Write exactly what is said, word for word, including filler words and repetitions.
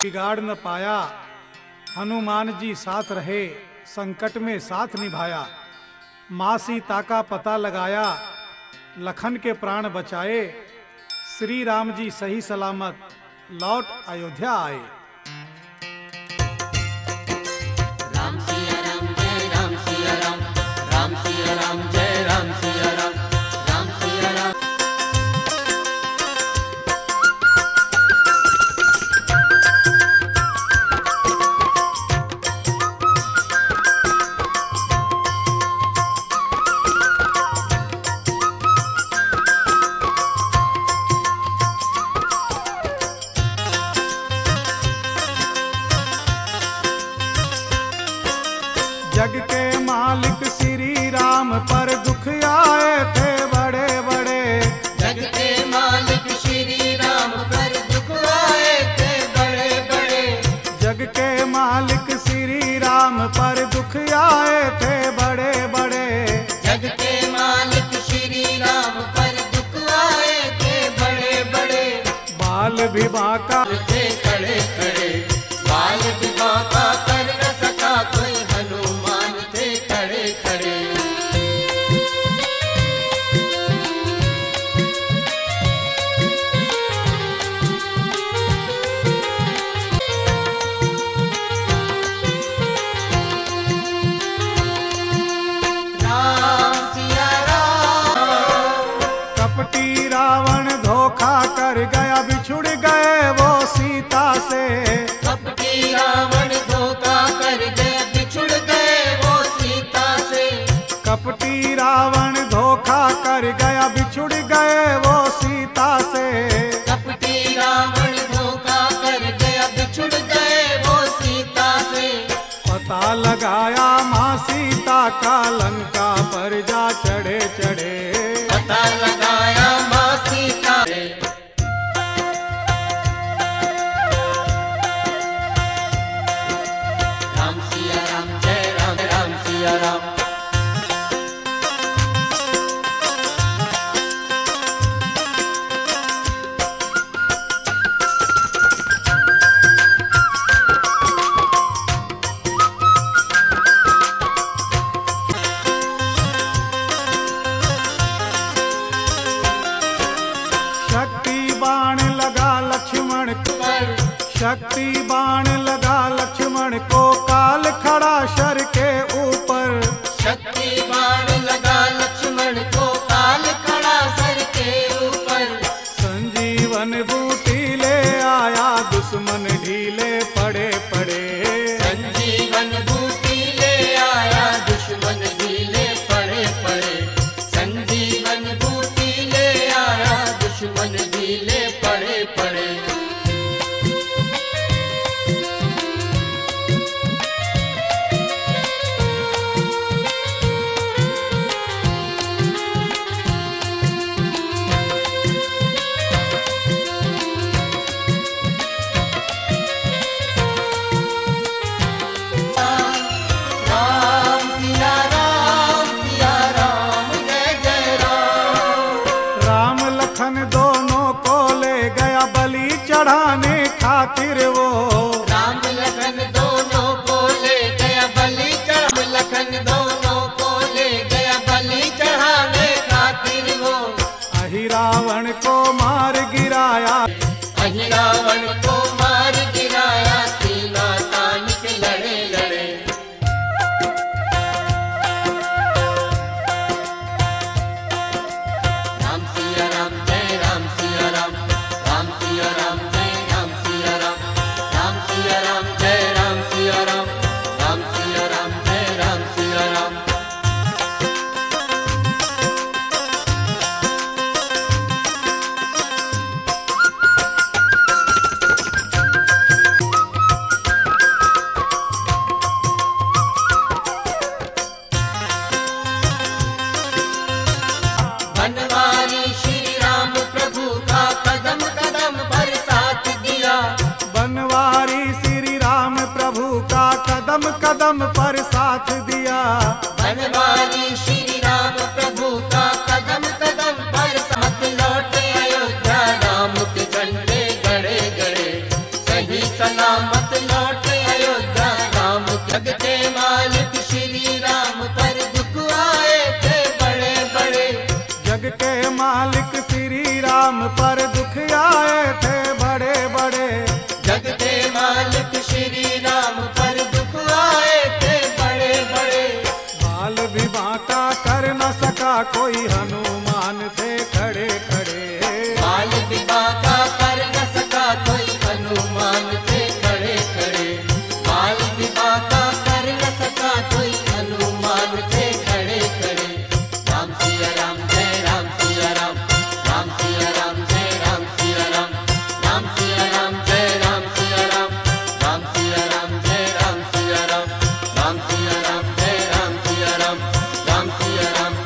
बिगाड़ न पाया, हनुमान जी साथ रहे, संकट में साथ निभाया। माँ सीता का पता लगाया, लखन के प्राण बचाए। श्री राम जी सही सलामत लौट अयोध्या आए। राम सिया राम जय राम सिया राम, राम सिया राम जय राम सिया राम, राम सिया राम। जग के मालिक श्री राम पर दुख आए थे बड़े बड़े। जग के मालिक श्री राम पर दुख आए थे बड़े बड़े। जग के मालिक श्री राम पर दुख आए थे बड़े बड़े। जग के मालिक श्री राम पर दुख आए थे बड़े बड़े। बाल भी बांका थे खड़े खड़े, बाल भी बांका कर न सका कोई, हनुमान थे खड़े खड़े। राम सिया राम। कपटी रावण धोखा कर गया, बिछुड़ गए वो सीता से। कपटी रावण धोखा कर गए, बिछुड़ गए वो सीता से। कपटी रावण धोखा कर गया, बिछुड़ गए वो सीता से। कपटी रावण धोखा कर गया, बिछुड़ गए वो सीता से। पता लगाया माँ सीता का, लंका पर जा चढ़े चढ़े। पता लगाया माँ सीता ने। राम सिया राम जय राम, राम सिया राम। शक्ति बाण लगा लक्ष्मण पर शक्ति बाण लगा लक्ष्मण को, काल खड़ा शर के ऊपर। शक्ति बाण लगा लक्ष्मण को, काल खड़ा सर के ऊपर। संजीवन बूटी ले आया, दुश्मन ढीले पड़े पड़े। संजीवन बूटी ले आया, दुश्मन ढीले पड़े पड़े। संजीवन बूटी ले आया, दुश्मन ढीले पड़े पड़े। राम सिया राम, सिया राम जय जय राम। राम लखन दोनों को ले गया, बलि चढ़ाने खातिर वो। राम लखन दोनों को ले गया बलि चढ़, लखन दोनों को ले गया बलि चढ़ाने खातिर वो। अहि रावण को मार गिराया, अहि रावण को मार गिराया, सीना तान के लड़े लड़े। राम सिया राम जय राम सिया राम, राम सिया राम जय राम सिया राम, राम सिया राम जय राम सिया राम, राम सिया राम जय राम सिया राम। बनवारी श्री राम प्रभु का, कदम कदम पर साथ दिया। बनवारी श्री राम प्रभु का, कदम कदम पर साथ दिया। बनवारी श्री राम प्रभु का, कदम कदम पर साथ लौटे अयोध्या, राम के झंडे गड़े गड़े। सही सलाम सलामत लौट अयोध्या राम। जग के मालिक श्री राम पर दुख आए थे बड़े बड़े। जग के मालिक श्री राम पर दुख आए थे बड़े बड़े। जग के मालिक श्री राम पर दुख आए थे बड़े बड़े। बाल भी बांका कर न सका कोई हनुमान